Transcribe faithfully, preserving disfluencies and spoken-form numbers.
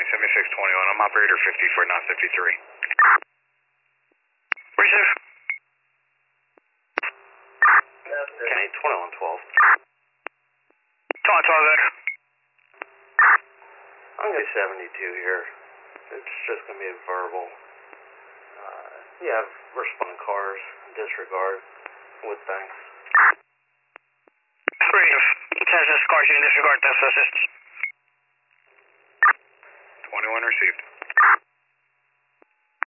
seventy-six twenty-one. I'm operator fifty for nine fifty-three. Receive. Kenny, twenty-one twelve. twenty-one twelve, good. I'm going to seventy-two here. It's just going to be a verbal. Uh, yeah, respond cars, disregard, with thanks. Receive. Attention, cars, you can disregard this assist. twenty-one received.